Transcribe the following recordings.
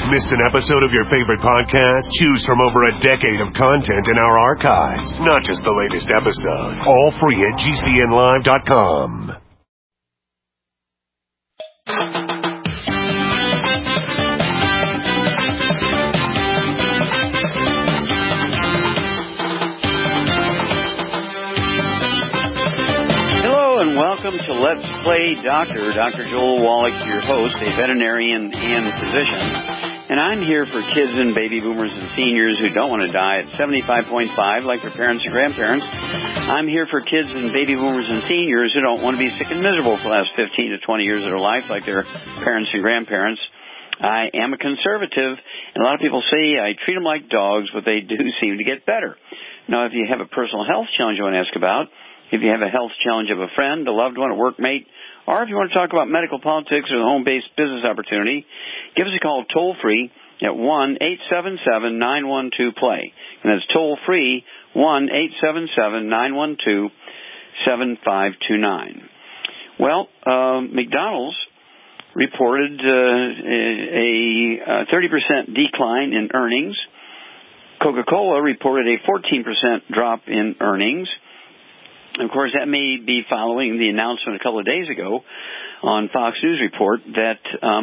Missed an episode of your favorite podcast? Choose from over a decade of content in our archives, not just the latest episode. All free at GCNlive.com. Welcome to Let's Play Doctor. Dr. Joel Wallach, your host, a veterinarian and physician. And I'm here for kids and baby boomers and seniors who don't want to die at 75.5 like their parents and grandparents. I'm here for kids and baby boomers and seniors who don't want to be sick and miserable for the last 15 to 20 years of their life like their parents and grandparents. I am a conservative, and a lot of people say I treat them like dogs, but they do seem to get better. Now, if you have a personal health challenge you want to ask about, if you have a health challenge of a friend, a loved one, a workmate, or if you want to talk about medical politics or the home-based business opportunity, give us a call toll-free at 1-877-912-PLAY. And that's toll-free, 1-877-912-7529. Well, McDonald's reported a 30% decline in earnings. Coca-Cola reported a 14% drop in earnings. Of course, that may be following the announcement a couple of days ago on Fox News Report that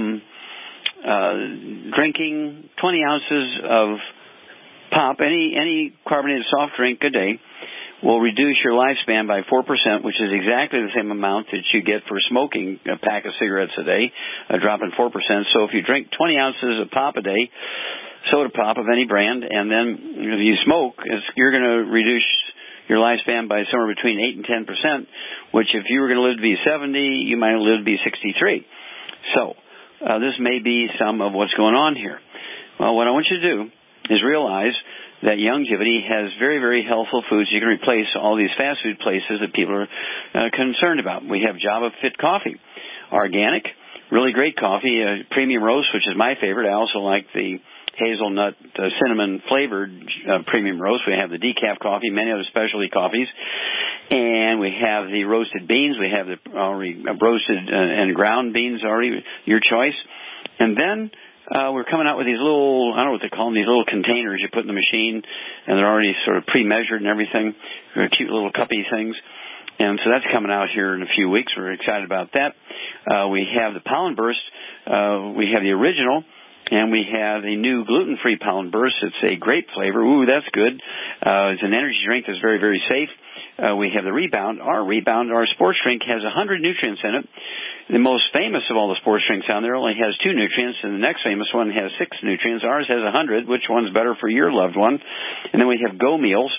drinking 20 ounces of pop, any carbonated soft drink a day, will reduce your lifespan by 4%, which is exactly the same amount that you get for smoking a pack of cigarettes a day, a drop in 4%. So if you drink 20 ounces of pop a day, soda pop of any brand, and then if you smoke, you're going to reduce your lifespan by somewhere between 8 and 10%, which if you were going to live to be 70, you might live to be 63. So this may be some of what's going on here. Well, what I want you to do is realize that Youngevity has very, very healthful foods. You can replace all these fast food places that people are concerned about. We have Java Fit Coffee, organic, really great coffee, premium roast, which is my favorite. I also like the hazelnut cinnamon flavored premium roast. We have the decaf coffee, many other specialty coffees, and we have the roasted beans. We have the already roasted and ground beans already, your choice. And then we're coming out with these little, I don't know what they call them, these little containers you put in the machine, and they're already sort of pre-measured and everything. They're cute little cuppy things. And so that's coming out here in a few weeks. We're excited about that. We have the Pollen Burst. We have the original. And we have a new gluten-free Pollen Burst. It's a grape flavor. Ooh, that's good. It's an energy drink that's very, very safe. We have the Rebound. Our sports drink has 100 nutrients in it. The most famous of all the sports drinks out there only has 2 nutrients, and the next famous one has 6 nutrients. Ours has 100. Which one's better for your loved one? And then we have Go Meals,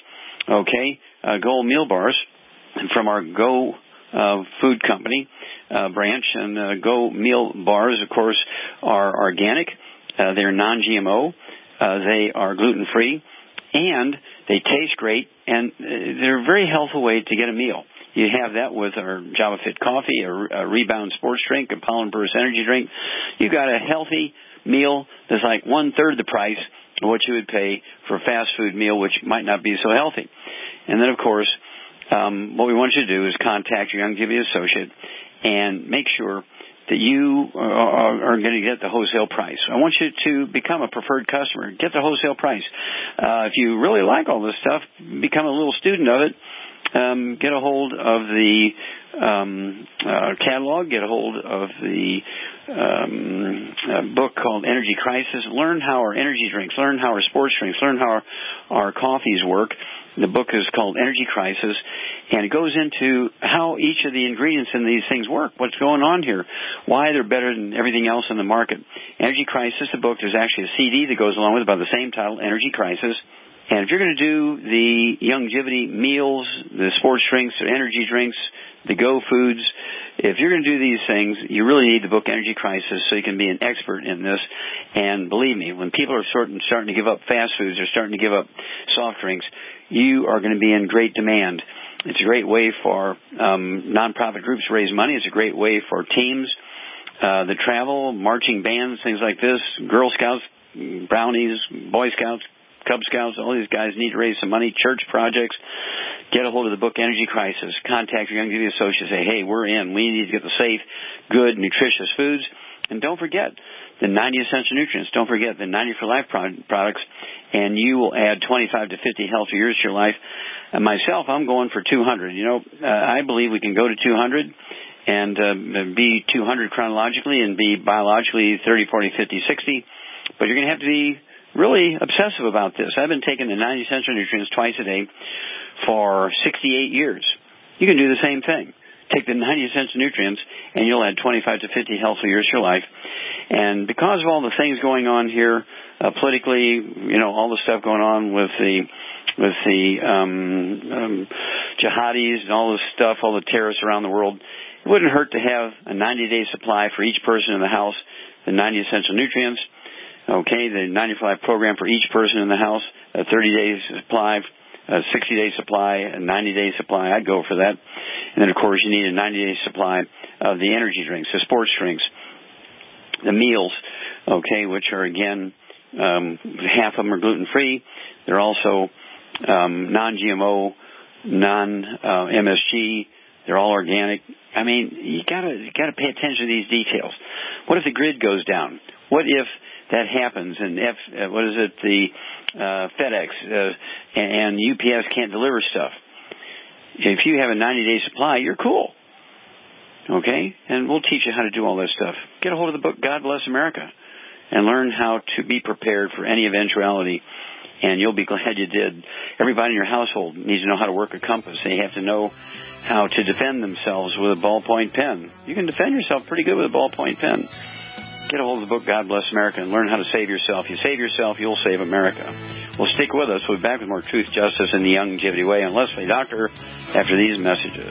Go Meal Bars from our Go Food Company branch. And Go Meal Bars, of course, are organic. They're non-GMO, they are gluten-free, and they taste great, and they're a very healthful way to get a meal. You have that with our Java Fit Coffee, a Rebound sports drink, a Pollen Burst energy drink. You've got a healthy meal that's like 1/3 the price of what you would pay for a fast food meal, which might not be so healthy. And then, of course, what we want you to do is contact your Youngevity associate and make sure that you are going to get the wholesale price. I want you to become a preferred customer. Get the wholesale price. If you really like all this stuff, become a little student of it. Get a hold of the catalog. Get a hold of the book called Energy Crisis. Learn how our energy drinks, learn how our sports drinks, learn how our coffees work. The book is called Energy Crisis, and it goes into how each of the ingredients in these things work, what's going on here, why they're better than everything else in the market. Energy Crisis, the book, there's actually a CD that goes along with it by the same title, Energy Crisis. And if you're going to do the Youngevity meals, the sports drinks, the energy drinks, the Go Foods, if you're going to do these things, you really need the book Energy Crisis so you can be an expert in this. And believe me, when people are starting to give up fast foods or starting to give up soft drinks, you are going to be in great demand. It's a great way for nonprofit groups to raise money. It's a great way for teams, the travel, marching bands, things like this, Girl Scouts, Brownies, Boy Scouts, Cub Scouts, all these guys need to raise some money, church projects. Get a hold of the book Energy Crisis. Contact your Youngevity associate. Say, hey, we're in. We need to get the safe, good, nutritious foods. And don't forget the 90 essential nutrients. Don't forget the 90 for Life products, and you will add 25 to 50 healthy years to your life. And myself, I'm going for 200. I believe we can go to 200 and be 200 chronologically and be biologically 30, 40, 50, 60. But you're going to have to be really obsessive about this. I've been taking the 90 essential nutrients twice a day for 68 years. You can do the same thing. Take the 90 essential nutrients, and you'll add 25 to 50 healthy years to your life. And because of all the things going on here politically, all the stuff going on with the jihadis and all this stuff, all the terrorists around the world, it wouldn't hurt to have a 90-day supply for each person in the house, the 90 essential nutrients, the 90-for Life program for each person in the house, a 30-day supply, a 60-day supply, a 90-day supply. I'd go for that. And then, of course, you need a 90-day supply of the energy drinks, the sports drinks, the meals, which are, again, half of them are gluten-free. They're also non-GMO, non-MSG. They're all organic. I mean, you gotta pay attention to these details. What if the grid goes down? What if that happens and the FedEx and UPS can't deliver stuff? If you have a 90-day supply, you're cool. Okay? And we'll teach you how to do all this stuff. Get a hold of the book, God Bless America, and learn how to be prepared for any eventuality. And you'll be glad you did. Everybody in your household needs to know how to work a compass. They have to know how to defend themselves with a ballpoint pen. You can defend yourself pretty good with a ballpoint pen. Get a hold of the book, God Bless America, and learn how to save yourself. You save yourself, you'll save America. Well, stick with us. We'll be back with more Truth, Justice, and the Longevity Way on Leslie Doctor after these messages.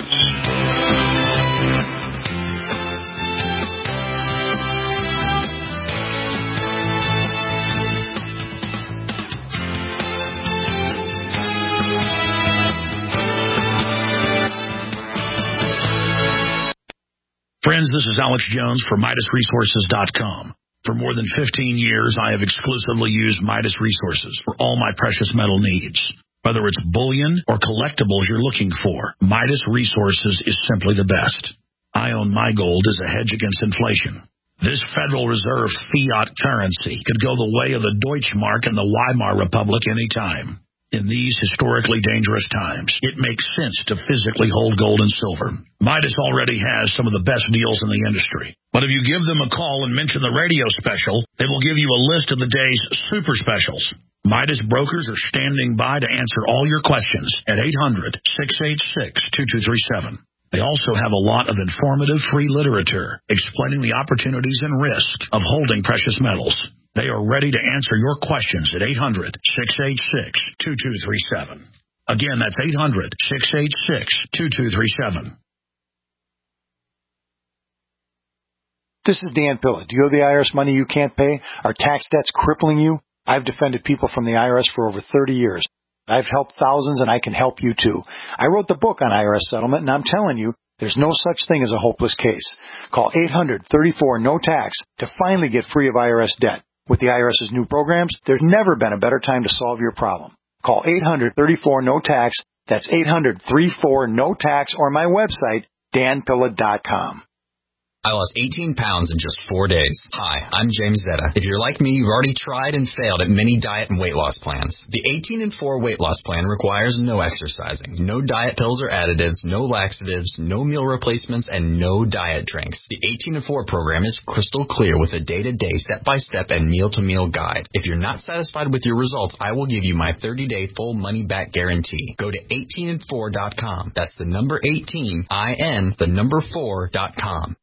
Friends, this is Alex Jones for MidasResources.com. For more than 15 years, I have exclusively used Midas Resources for all my precious metal needs. Whether it's bullion or collectibles you're looking for, Midas Resources is simply the best. I own my gold as a hedge against inflation. This Federal Reserve fiat currency could go the way of the Deutschmark and the Weimar Republic any time. In these historically dangerous times, it makes sense to physically hold gold and silver. Midas already has some of the best deals in the industry. But if you give them a call and mention the radio special, they will give you a list of the day's super specials. Midas brokers are standing by to answer all your questions at 800-686-2237. They also have a lot of informative free literature explaining the opportunities and risks of holding precious metals. They are ready to answer your questions at 800-686-2237. Again, that's 800-686-2237. This is Dan Pilla. Do you owe the IRS money you can't pay? Are tax debts crippling you? I've defended people from the IRS for over 30 years. I've helped thousands, and I can help you too. I wrote the book on IRS settlement, and I'm telling you, there's no such thing as a hopeless case. Call 800-34-NO-TAX to finally get free of IRS debt. With the IRS's new programs, there's never been a better time to solve your problem. Call 800-34-NO-TAX. That's 800-34-NO-TAX, or my website, danpilla.com. I lost 18 pounds in just 4 days. Hi, I'm James Zeta. If you're like me, you've already tried and failed at many diet and weight loss plans. The 18 and 4 weight loss plan requires no exercising, no diet pills or additives, no laxatives, no meal replacements, and no diet drinks. The 18 and 4 program is crystal clear with a day-to-day, step-by-step, and meal-to-meal guide. If you're not satisfied with your results, I will give you my 30-day full money-back guarantee. Go to 18and4.com. That's the number 18, I-N, the number 4.com.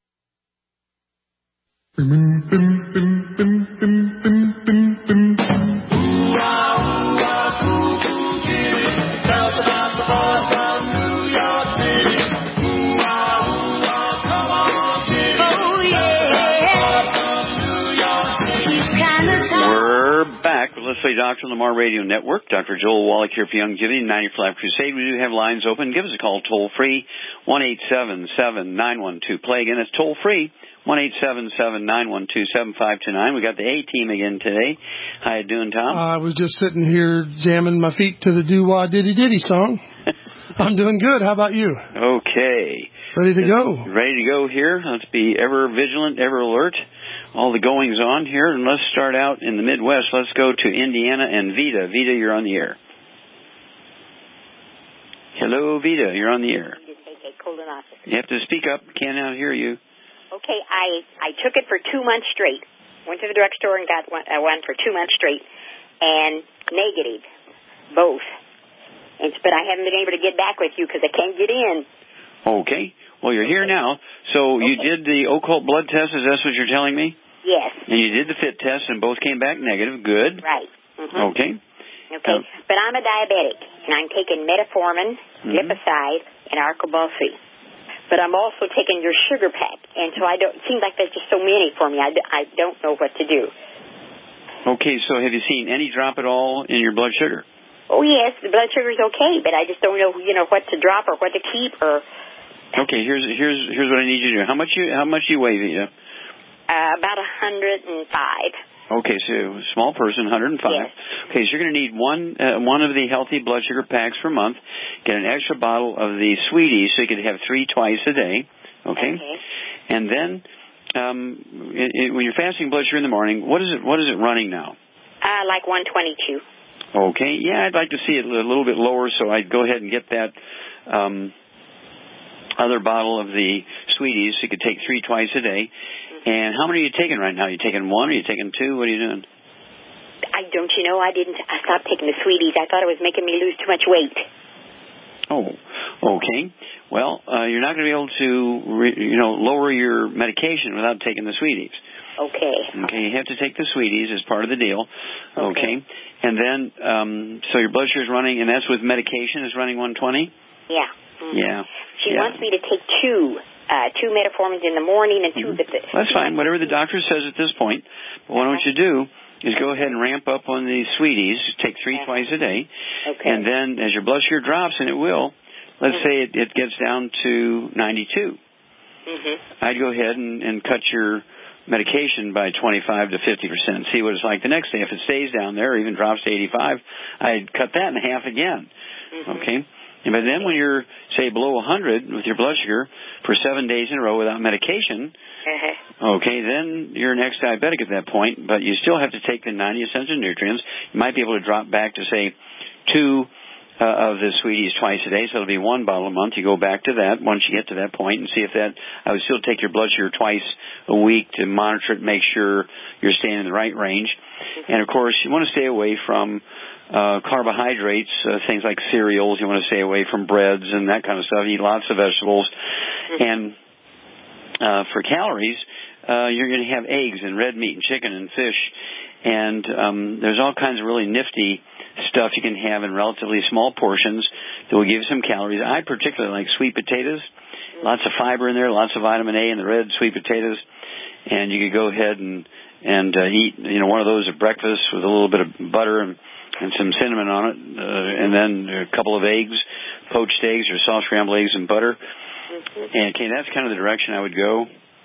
We're back with Let's Play Dr. Lamar Radio Network. Dr. Joel Wallach here for Longevity, 90 for Life Crusade. We do have lines open. Give us a call toll-free, 1-877-912-PLAY. Again, it's toll-free, 1-877-912-7529. We got the A-team again today. How you doing, Tom? I was just sitting here jamming my feet to the doo-wah diddy-diddy song. I'm doing good. How about you? Okay. Ready to go. Ready to go here. Let's be ever vigilant, ever alert. all the goings on here, and let's start out in the Midwest. Let's go to Indiana and Vita. Vita, you're on the air. Hello, Vita, you're on the air. You have to speak up. Cannot hear you. Okay, I took it for 2 months straight. Went to the drugstore and got one for 2 months straight, and negative, both. But I haven't been able to get back with you because I can't get in. Okay. Well, you're here now. So you did the occult blood test. Is that what you're telling me? Yes. And you did the FIT test, and both came back negative. Good. Right. Mm-hmm. Okay. Okay. But I'm a diabetic, and I'm taking metformin, Lipocide, and Arcobalsi. But I'm also taking your sugar pack, and so it seems like there's just so many for me. I don't know what to do. Okay, so have you seen any drop at all in your blood sugar? Oh, yes, the blood sugar's okay, but I just don't know, what to drop or what to keep or... Okay, here's what I need you to do. How much you weigh, Vita? About 105. Okay, so small person, 105. Yes. Okay, so you're going to need one of the healthy blood sugar packs per month. Get an extra bottle of the Sweeties so you could have 3 twice a day. Okay. And then when you're fasting blood sugar in the morning, what is it running now? Like 122. Okay. Yeah, I'd like to see it a little bit lower, so I'd go ahead and get that other bottle of the Sweeties so you could take 3 twice a day. And how many are you taking right now? Are you taking 1? Are you taking 2? What are you doing? I stopped taking the Sweeties. I thought it was making me lose too much weight. Oh, okay. Well, you're not going to be able to, lower your medication without taking the Sweeties. Okay, you have to take the Sweeties as part of the deal. Okay. And then, so your blood sugar is running, and that's with medication, is running 120? Yeah. Mm-hmm. Yeah. She wants me to take 2 metformins in the morning and 2 That's fine, whatever the doctor says at this point. But what I want you to do is go ahead and ramp up on the Sweeties, take 3 twice a day. Okay. And then as your blood sugar drops, and it will, let's say it gets down to 92. I'd go ahead and cut your medication by 25 to 50%. See what it's like the next day. If it stays down there or even drops to 85, I'd cut that in half again. Okay? But then when you're, say, below 100 with your blood sugar for 7 days in a row without medication, okay, then you're an ex-diabetic at that point, but you still have to take the 90 essential nutrients. You might be able to drop back to, say, 2 of the Sweeties twice a day, so it'll be 1 bottle a month. You go back to that once you get to that point and see if that, I would still take your blood sugar twice a week to monitor it, make sure you're staying in the right range. And, of course, you want to stay away from carbohydrates, things like cereals. You want to stay away from breads and that kind of stuff. Eat lots of vegetables. And for calories, you're going to have eggs and red meat and chicken and fish. And there's all kinds of really nifty stuff you can have in relatively small portions that will give you some calories. I particularly like sweet potatoes. Lots of fiber in there, lots of vitamin A in the red sweet potatoes. And you could go ahead and eat, one of those at breakfast with a little bit of butter and some cinnamon on it, and then a couple of eggs, poached eggs or soft scrambled eggs and butter. And that's kind of the direction I would go.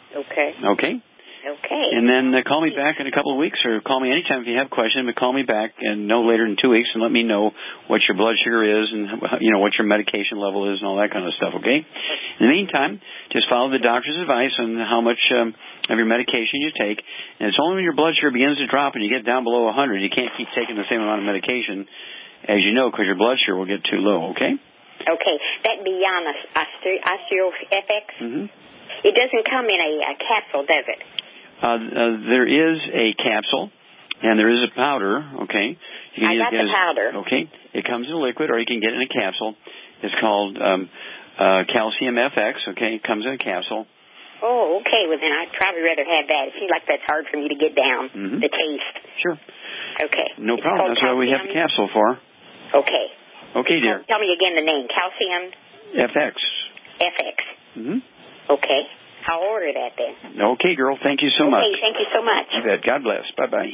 Okay. And then call me back in a couple of weeks, or call me anytime if you have questions, but call me back and no later than 2 weeks and let me know what your blood sugar is and, what your medication level is and all that kind of stuff, okay? In the meantime, just follow the doctor's advice on how much of your medication you take. And it's only when your blood sugar begins to drop and you get down below 100, you can't keep taking the same amount of medication, as you know, because your blood sugar will get too low, okay? Okay. That beyond OsteoFX, it doesn't come in a capsule, does it? There is a capsule, and there is a powder, okay? You can I got the powder. Okay. It comes in a liquid, or you can get it in a capsule. It's called Calcium FX, okay? It comes in a capsule. Oh, okay. Well, then I'd probably rather have that. It seems like that's hard for me to get down, the taste. Sure. Okay. No problem. That's why we have the capsule for. Okay. Okay, dear. Tell me again the name. Calcium? FX. FX. Okay. I'll order that then. Okay, girl. Thank you so much. Okay, thank you so much. You bet. God bless. Bye-bye.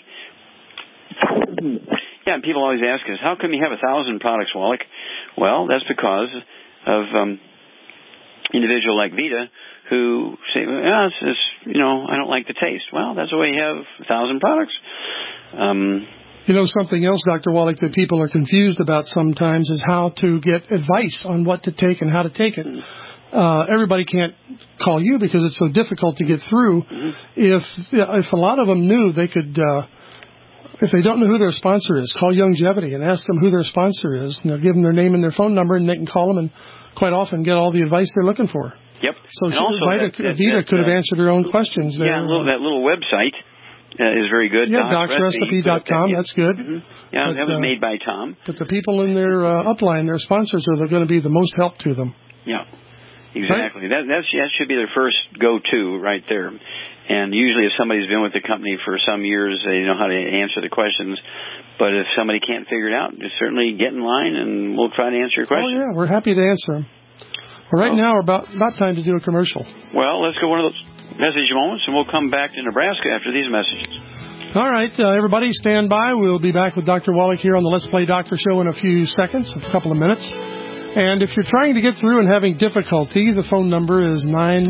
Yeah, and people always ask us, how come you have 1,000 products, Wallach? Well, that's because of individual like Vita who say, I don't like the taste. Well, that's why you have 1,000 products. Something else, Dr. Wallach, that people are confused about sometimes is how to get advice on what to take and how to take it. everybody can't call you because it's so difficult to get through. If a lot of them knew, they could, if they don't know who their sponsor is, call Youngevity and ask them who their sponsor is. And they'll give them their name and their phone number, and they can call them and quite often get all the advice they're looking for. Yep. So Vita could have answered her own questions there. Yeah, that little website is very good. Yeah, DocsRecipe.com. That's good. Yeah, that was made by Tom. But the people in their upline, their sponsors, are going to be the most help to them. Yeah, exactly. Right? That should be their first go-to right there. And usually if somebody's been with the company for some years, they know how to answer the questions. But if somebody can't figure it out, just certainly get in line and we'll try to answer your question. Oh, yeah, we're happy to answer them. Well, right now, we're about time to do a commercial. Well, let's go one of those message moments, and we'll come back to Nebraska after these messages. All right, everybody, stand by. We'll be back with Dr. Wallach here on the Let's Play Doctor Show in a few seconds, a couple of minutes. And if you're trying to get through and having difficulty, the phone number is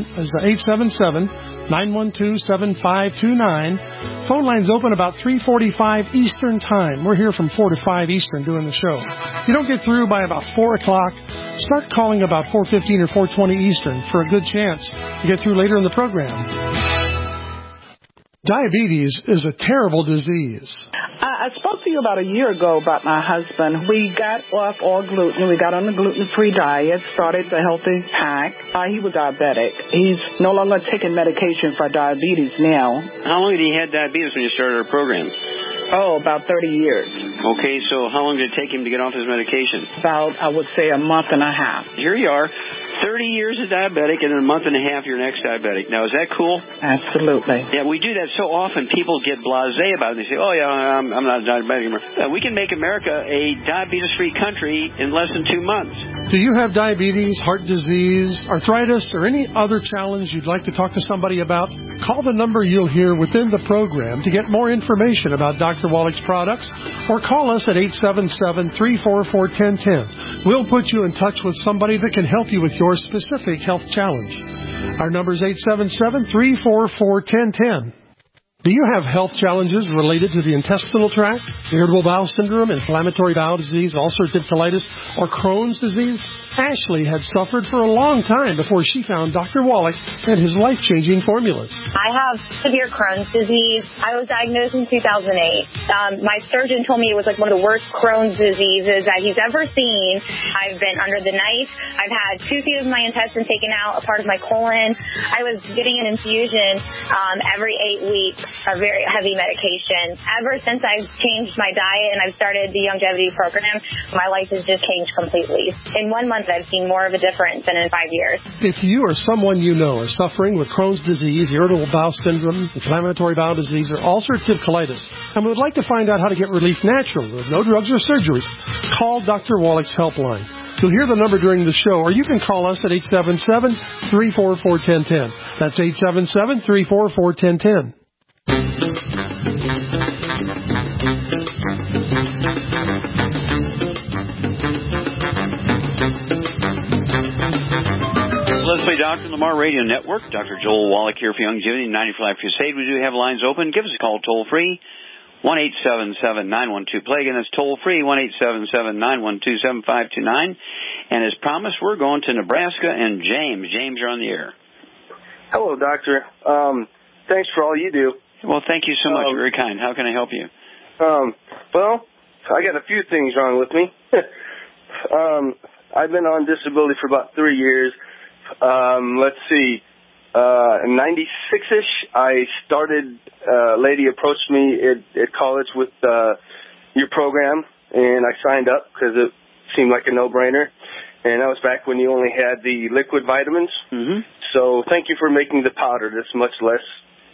877-912-7529. Phone line's open about 3:45 Eastern Time. We're here from 4 to 5 Eastern doing the show. If you don't get through by about 4 o'clock, start calling about 4:15 or 4:20 Eastern for a good chance to get through later in the program. Diabetes is a terrible disease. I spoke to you about a year ago about my husband. We got off all gluten. We got on the gluten-free diet, started the healthy pack. He was diabetic. He's no longer taking medication for diabetes now. How long had he had diabetes when you started our program? Oh, about 30 years. Okay, so how long did it take him to get off his medication? About, I would say, a month and a half. Here you are, 30 years as diabetic, and in a month and a half you're next diabetic. Now, is that cool? Absolutely. Yeah, we do that so often. People get blasé about it. They say, oh, yeah, I'm not diabetic anymore. We can make America a diabetes-free country in less than 2 months. Do you have diabetes, heart disease, arthritis, or any other challenge you'd like to talk to somebody about? Call the number you'll hear within the program to get more information about Dr. Wallach's products, or call us at 877-344-1010. We'll put you in touch with somebody that can help you with your specific health challenge. Our number is 877-344-1010. Do you have health challenges related to the intestinal tract, irritable bowel syndrome, inflammatory bowel disease, ulcerative colitis, or Crohn's disease? Ashley had suffered for a long time before she found Dr. Wallach and his life-changing formulas. I have severe Crohn's disease. I was diagnosed in 2008. My surgeon told me it was like one of the worst Crohn's diseases that he's ever seen. I've been under the knife. I've had 2 feet of my intestine taken out, a part of my colon. I was getting an infusion every 8 weeks. A very heavy medication. Ever since I've changed my diet and I've started the Youngevity program, my life has just changed completely. In 1 month, I've seen more of a difference than in 5 years. If you or someone you know are suffering with Crohn's disease, irritable bowel syndrome, inflammatory bowel disease, or ulcerative colitis, and would like to find out how to get relief naturally with no drugs or surgeries, call Dr. Wallach's helpline. You'll hear the number during the show, or you can call us at 877-344-1010. That's 877-344-1010. Let's Play Dr. Lamar Radio Network. Dr. Joel Wallach here for Youngevity 90 for Life Crusade. We do have lines open. Give us a call toll free, 1-877-912-PLAY. Again, that's toll free, 1-877-912-7529. And as promised, we're going to Nebraska and James. James, you're on the air. Hello, Doctor. Thanks for all you do. Well, thank you so much. You're very kind. How can I help you? Well, I got a few things wrong with me. I've been on disability for about 3 years. Let's see. In 96-ish, I started, a lady approached me at college with your program, and I signed up because it seemed like a no-brainer. And that was back when you only had the liquid vitamins. Mm-hmm. So thank you for making the powder that's much less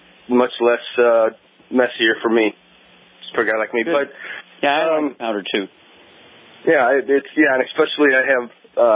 messier for me, for a guy like me. Good. But yeah, I like powder too. Yeah, and especially I have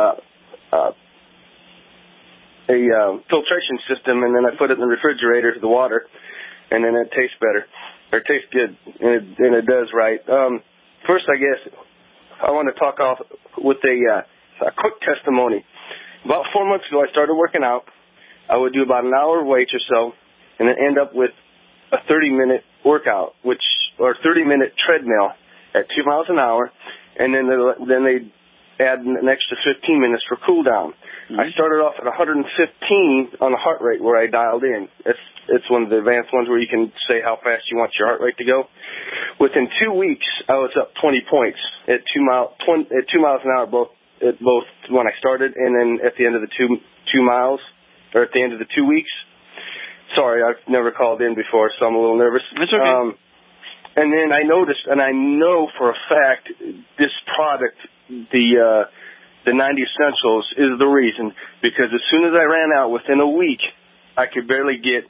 a filtration system, and then I put it in the refrigerator, the water, and then it tastes better, or it tastes good, and it does right. First, I guess I want to talk off with a quick testimony. About 4 months ago, I started working out. I would do about an hour weights or so, and then end up with a 30-minute workout, or 30-minute treadmill at 2 miles an hour, and then they add an extra 15 minutes for cool down. I started off at 115 on the heart rate where I dialed in. It's one of the advanced ones where you can say how fast you want your heart rate to go. Within 2 weeks, I was up 20 points at 2 miles an hour, both when I started and then at the end of the 2 miles, or at the end of the 2 weeks. Sorry, I've never called in before, so I'm a little nervous. That's okay. And then I noticed, and I know for a fact, this product, the 90 Essentials, is the reason, because as soon as I ran out, within a week, I could barely get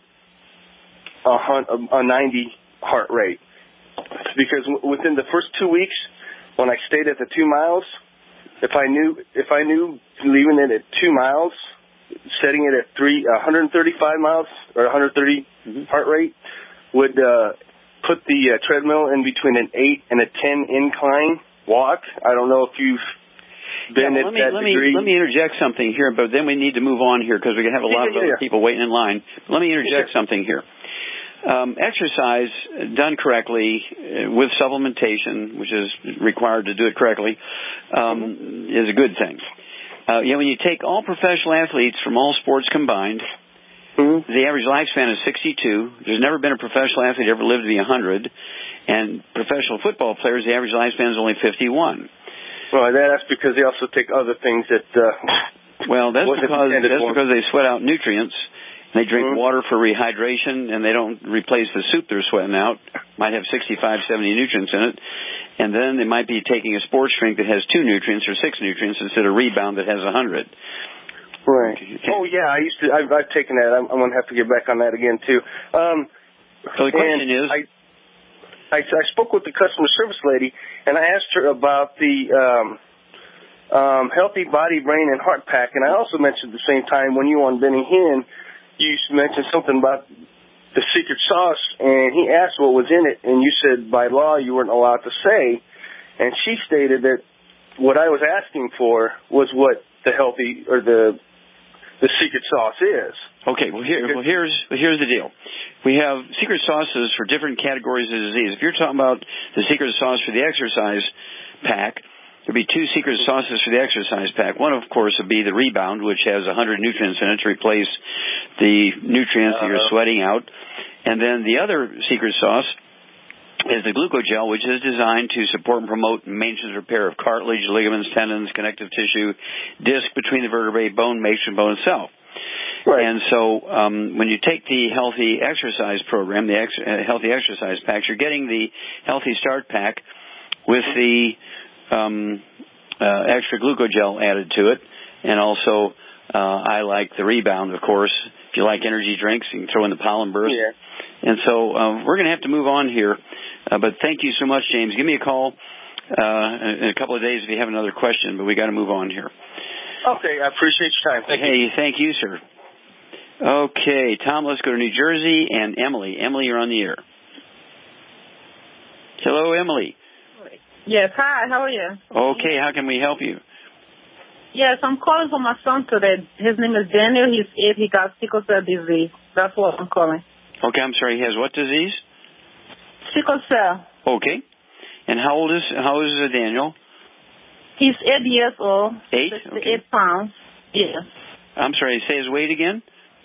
a 90 heart rate. Because within the first 2 weeks, when I stayed at the 2 miles, if I knew leaving it at 2 miles, setting it at 135 miles or 130 heart rate would put the treadmill in between an 8 and a 10 incline walk. I don't know if you've been at that degree. Let me interject something here, but then we need to move on here because we're going to have a lot of other people waiting in line. Let me interject something here. Exercise done correctly with supplementation, which is required to do it correctly, is a good thing. When you take all professional athletes from all sports combined, the average lifespan is 62. There's never been a professional athlete ever lived to be 100. And professional football players, the average lifespan is only 51. Well, that's because they also take other things that... that's because they sweat out nutrients. They drink water for rehydration, and they don't replace the soup they're sweating out. Might have 65, 70 nutrients in it. And then they might be taking a sports drink that has 2 nutrients or 6 nutrients instead of Rebound that has 100. Right. Oh, yeah, I've taken that. I'm going to have to get back on that again, too. So the question is... I spoke with the customer service lady, and I asked her about the Healthy Body, Brain, and Heart Pack, and I also mentioned at the same time when you were on Benny Hinn, you mentioned something about the secret sauce, and he asked what was in it, and you said by law you weren't allowed to say, and she stated that what I was asking for was what the healthy or the secret sauce is. Okay, here's the deal. We have secret sauces for different categories of disease. If you're talking about the secret sauce for the exercise pack, there'd be 2 secret sauces for the exercise pack. One, of course, would be the Rebound, which has 100 nutrients in it to replace the nutrients that you're sweating out. And then the other secret sauce is the Glucogel, which is designed to support and promote maintenance repair of cartilage, ligaments, tendons, connective tissue, disc between the vertebrae, bone matrix, and bone itself. Right. And so when you take the Healthy Exercise program, the Healthy Exercise packs, you're getting the Healthy Start pack with the extra Glucogel added to it. And also I like the Rebound, of course. If you like energy drinks, you can throw in the Pollen Burst. Yeah. And so we're going to have to move on here. But thank you so much, James. Give me a call in a couple of days if you have another question, but we got to move on here. Okay, I appreciate your time. Thank you, sir. Okay, Tom, let's go to New Jersey and Emily. Emily, you're on the air. Hello, Emily. Yes, hi, how are you? Okay, how can we help you? Yes, I'm calling for my son today. His name is Daniel. He's 8. He got sickle cell disease. That's what I'm calling. Okay, I'm sorry, he has what disease? Sickle cell. Okay. And how old is Daniel? He's 8 years old. 8? 68 pounds. Yes. I'm sorry, say his weight again?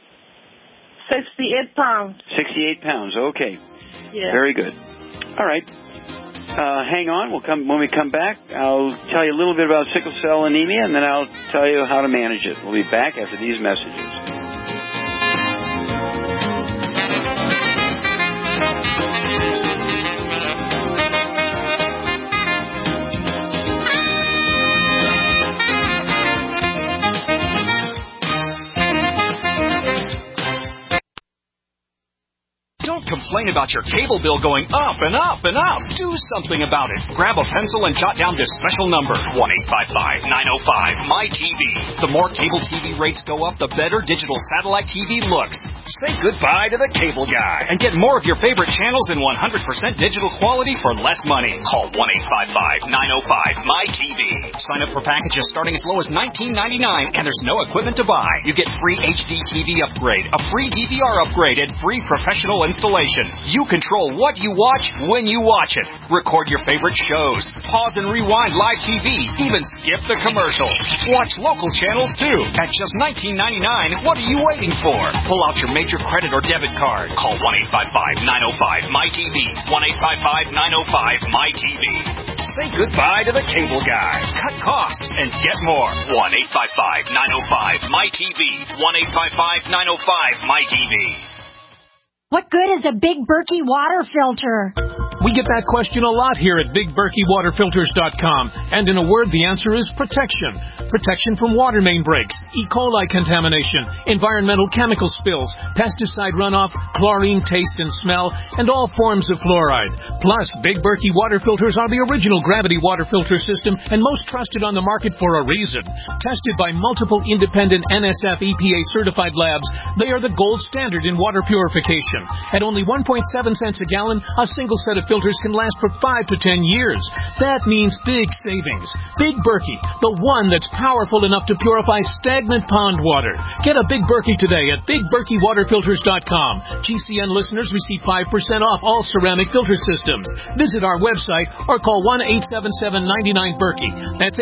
68 pounds. 68 pounds, okay. Yeah. Very good. All right. Hang on. When we come back, I'll tell you a little bit about sickle cell anemia, and then I'll tell you how to manage it. We'll be back after these messages. Complain about your cable bill going up and up and up. Do something about it. Grab a pencil and jot down this special number, 1-855-905-MY-TV. The more cable TV rates go up, the better digital satellite TV looks. Say goodbye to the cable guy and get more of your favorite channels in 100% digital quality for less money. Call 1-855-905-MY-TV. Sign up for packages starting as low as $19.99, and there's no equipment to buy. You get free HD TV upgrade, a free DVR upgrade, and free professional installation. You control what you watch when you watch it. Record your favorite shows. Pause and rewind live TV. Even skip the commercials. Watch local channels too. At just $19.99, what are you waiting for? Pull out your major credit or debit card. Call 1-855-905-MyTV. 1-855-905-MyTV. Say goodbye to the cable guy. Cut costs and get more. 1-855-905-MyTV. 1-855-905-MyTV. What good is a Big Berkey water filter? We get that question a lot here at BigBerkeyWaterFilters.com. And in a word, the answer is protection. Protection from water main breaks, E. coli contamination, environmental chemical spills, pesticide runoff, chlorine taste and smell, and all forms of fluoride. Plus, Big Berkey water filters are the original gravity water filter system and most trusted on the market for a reason. Tested by multiple independent NSF EPA certified labs, they are the gold standard in water purification. At only 1.7 cents a gallon, a single set of filters can last for 5 to 10 years. That means big savings. Big Berkey, the one that's powerful enough to purify stagnant pond water. Get a Big Berkey today at BigBerkeyWaterFilters.com. GCN listeners receive 5% off all ceramic filter systems. Visit our website or call 1-877-99-BERKEY. That's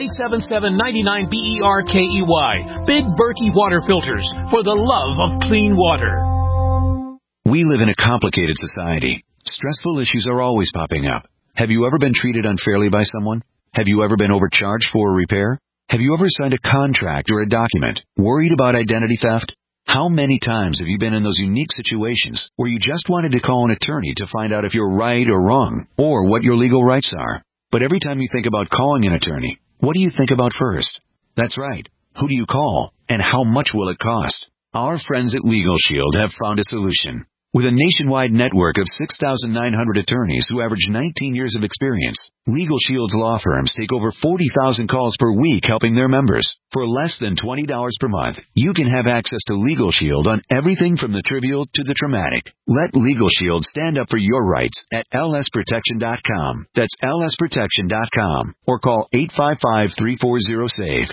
877-99-BERKEY. Big Berkey Water Filters, for the love of clean water. We live in a complicated society. Stressful issues are always popping up. Have you ever been treated unfairly by someone? Have you ever been overcharged for a repair? Have you ever signed a contract or a document worried about identity theft? How many times have you been in those unique situations where you just wanted to call an attorney to find out if you're right or wrong, or what your legal rights are? But every time you think about calling an attorney, what do you think about first? That's right. Who do you call, and how much will it cost? Our friends at Legal Shield have found a solution. With a nationwide network of 6,900 attorneys who average 19 years of experience, Legal Shield's law firms take over 40,000 calls per week helping their members. For less than $20 per month, you can have access to Legal Shield on everything from the trivial to the traumatic. Let Legal Shield stand up for your rights at lsprotection.com. That's lsprotection.com. Or call 855-340-SAVE,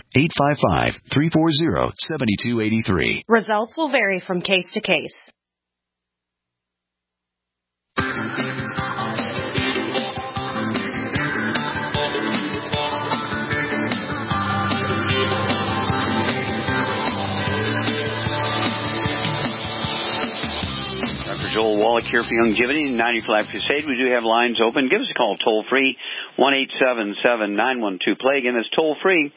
855-340-7283. Results will vary from case to case. Joel Wallach here for Youngevity, 95 Crusade. We do have lines open. Give us a call toll-free, 1-877-912-PLAY. Again, that's toll-free,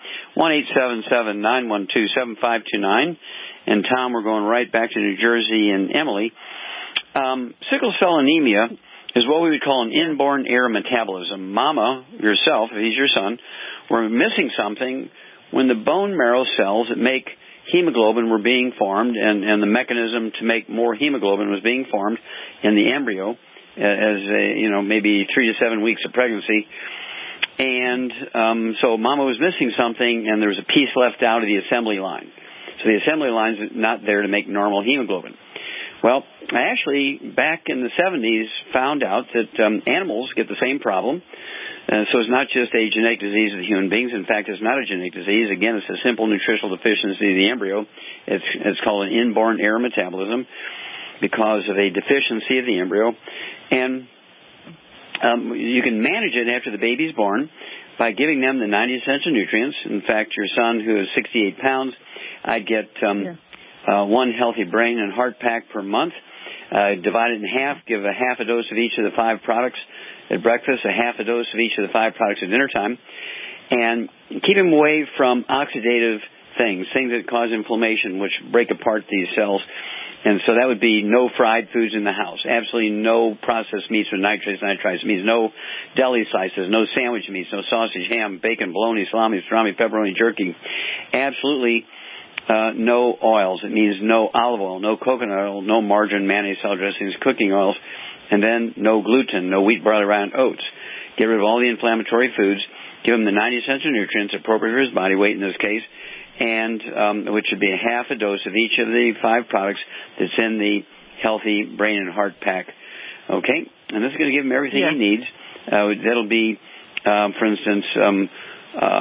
1-877-912-7529. And, Tom, we're going right back to New Jersey and Emily. Sickle cell anemia is what we would call an inborn error metabolism. Mama, yourself, if he's your son, were missing something when the bone marrow cells that make hemoglobin were being formed, and the mechanism to make more hemoglobin was being formed in the embryo as maybe 3 to 7 weeks of pregnancy. And so Mama was missing something, and there was a piece left out of the assembly line. So the assembly line is not there to make normal hemoglobin. Well, I actually, back in the 70s, found out that animals get the same problem. So it's not just a genetic disease of the human beings. In fact, it's not a genetic disease. Again, it's a simple nutritional deficiency of the embryo. It's called an inborn error metabolism because of a deficiency of the embryo. And you can manage it after the baby's born by giving them the 90 essential nutrients. In fact, your son, who is 68 pounds, I'd get one healthy brain and heart pack per month. Divide it in half, give a half a dose of each of the 5 products at breakfast, a half a dose of each of the 5 products at dinner time, and keep him away from oxidative things that cause inflammation, which break apart these cells. And so that would be no fried foods in the house, absolutely no processed meats with nitrates, meats, no deli slices, no sandwich meats, no sausage, ham, bacon, bologna, salami, pastrami, pepperoni, jerky. Absolutely no oils. It means no olive oil, no coconut oil, no margarine, mayonnaise, salad dressings, cooking oils, and then no gluten, no wheat, barley, rye, and oats. Get rid of all the inflammatory foods. Give him the 90 essential nutrients appropriate for his body weight in this case, and which would be a half a dose of each of the 5 products that's in the healthy brain and heart pack. Okay? And this is going to give him everything he needs. That'll be, for instance,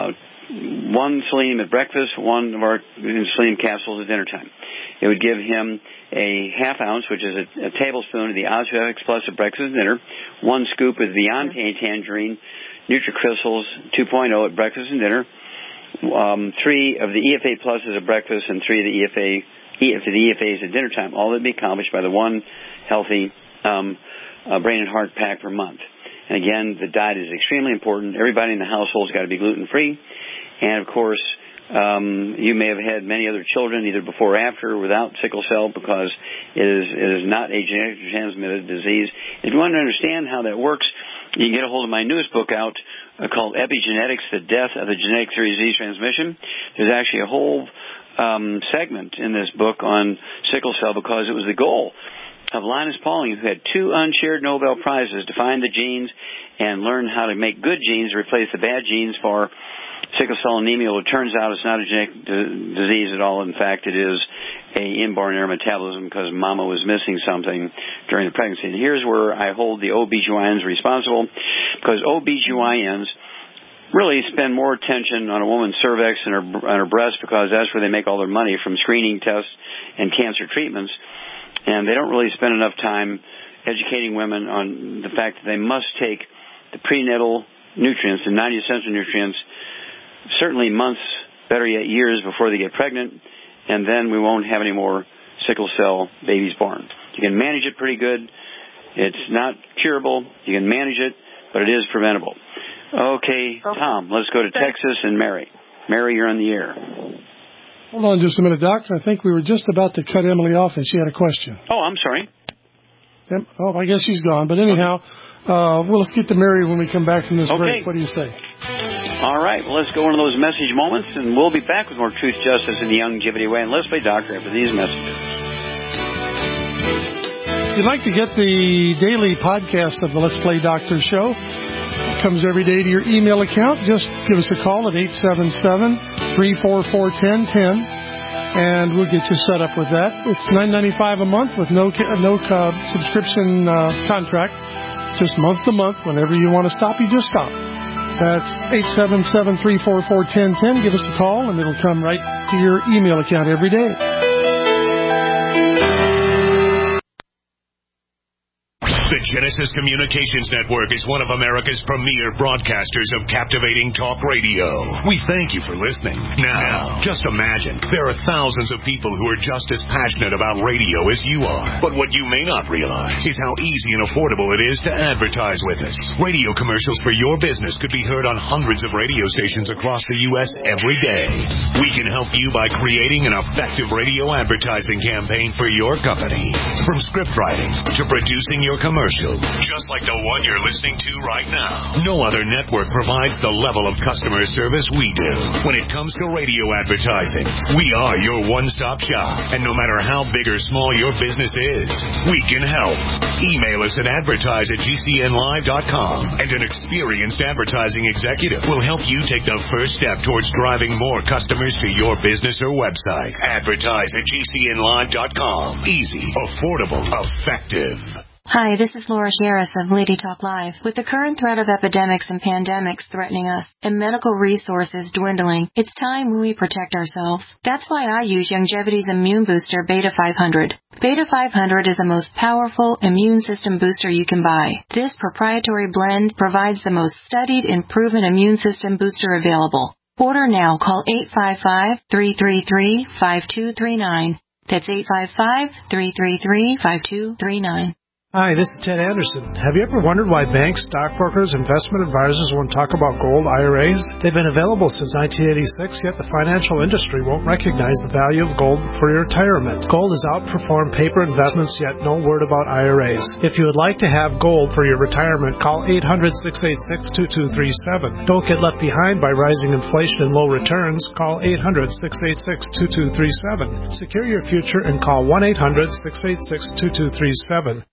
1 selenium at breakfast, 1 of our selenium capsules at dinner time. It would give him a half ounce, which is a tablespoon of the Osmodex Plus at breakfast and dinner, 1 scoop of the Beyond Tangerine NutriCrystals 2.0 at breakfast and dinner, 3 of the EFA Pluses at breakfast, and 3 of the EFAs at dinner time. All that would be accomplished by the 1 healthy brain and heart pack per month. And again, the diet is extremely important. Everybody in the household's got to be gluten-free. And, of course, you may have had many other children, either before or after, or without sickle cell, because it is not a genetically transmitted disease. If you want to understand how that works, you can get a hold of my newest book out called Epigenetics, The Death of the Genetic Theory of Disease Transmission. There's actually a whole segment in this book on sickle cell, because it was the goal of Linus Pauling, who had 2 unshared Nobel Prizes, to find the genes and learn how to make good genes to replace the bad genes for sickle cell anemia. Well, it turns out it's not a genetic disease at all. In fact, it is an inborn error metabolism, because mama was missing something during the pregnancy. And here's where I hold the OBGYNs responsible, because OBGYNs really spend more attention on a woman's cervix and her breast, because that's where they make all their money from screening tests and cancer treatments. And they don't really spend enough time educating women on the fact that they must take the prenatal nutrients, the 90 essential nutrients, certainly months, better yet years, before they get pregnant, and then we won't have any more sickle cell babies born. You can manage it pretty good. It's not curable. You can manage it, but it is preventable. Okay, Tom, let's go to Texas and Mary. Mary, you're on the air. Hold on just a minute, Doc. I think we were just about to cut Emily off, and she had a question. Oh, I'm sorry. Oh, I guess she's gone. But anyhow, let's get to Mary when we come back from this break. What do you say? All right. Well, let's go into those message moments, and we'll be back with more Truth, Justice, and the Longevity Way. And let's play Doctor after these messages. If you'd like to get the daily podcast of the Let's Play Doctor show, it comes every day to your email account. Just give us a call at 877-344-1010, and we'll get you set up with that. It's $9.95 a month with no subscription contract. Just month to month. Whenever you want to stop, you just stop. That's 877-344-1010. Give us a call, and it'll come right to your email account every day. The Genesis Communications Network is one of America's premier broadcasters of captivating talk radio. We thank you for listening. Now, just imagine, there are thousands of people who are just as passionate about radio as you are. But what you may not realize is how easy and affordable it is to advertise with us. Radio commercials for your business could be heard on hundreds of radio stations across the U.S. every day. We can help you by creating an effective radio advertising campaign for your company. From script writing to producing your commercial, just like the one you're listening to right now. No other network provides the level of customer service we do. When it comes to radio advertising, we are your one-stop shop. And no matter how big or small your business is, we can help. Email us at advertise@gcnlive.com, and an experienced advertising executive will help you take the first step towards driving more customers to your business or website. Advertise@gcnlive.com. Easy, affordable, effective. Hi, this is Laura Sherris of Lady Talk Live. With the current threat of epidemics and pandemics threatening us and medical resources dwindling, it's time we protect ourselves. That's why I use Longevity's immune booster Beta 500. Beta 500 is the most powerful immune system booster you can buy. This proprietary blend provides the most studied and proven immune system booster available. Order now. Call 855-333-5239. That's 855-333-5239. Hi, this is Ted Anderson. Have you ever wondered why banks, stockbrokers, investment advisors won't talk about gold IRAs? They've been available since 1986, yet the financial industry won't recognize the value of gold for your retirement. Gold has outperformed paper investments, yet no word about IRAs. If you would like to have gold for your retirement, call 800-686-2237. Don't get left behind by rising inflation and low returns. Call 800-686-2237. Secure your future and call 1-800-686-2237.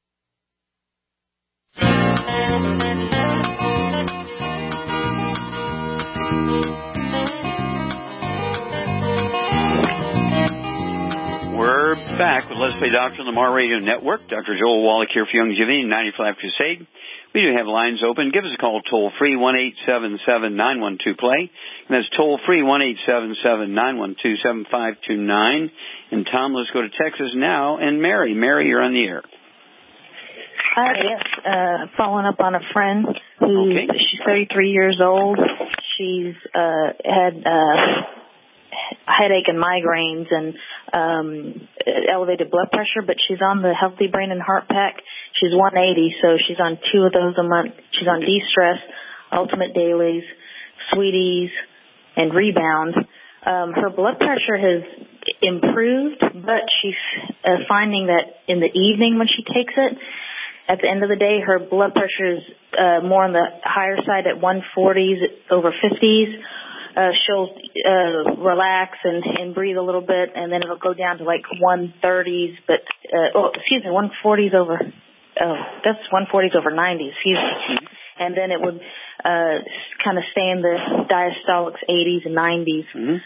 We're back with Let's Play Doctor on the MAR Radio Network. Dr. Joel Wallach here for Longevity 95 Crusade. We do have lines open. Give us a call toll-free, 1-877-912-PLAY. And that's toll-free, 1-877-912-7529. And, Tom, let's go to Texas now. And Mary. Mary, you're on the air. Hi, yes. Following up on a friend who she's 33 years old. She's had headache and migraines and elevated blood pressure, but she's on the Healthy Brain and Heart Pack. She's 180, so she's on 2 of those a month. She's on De-Stress, Ultimate Dailies, Sweeties, and Rebound. Her blood pressure has improved, but she's finding that in the evening when she takes it, at the end of the day, her blood pressure is more on the higher side at 140s over 50s. She'll relax and breathe a little bit, and then it'll go down to like 130s, but 140s over. Oh, that's 140s over 90s. Excuse me. And then it would kind of stay in the diastolics 80s and 90s.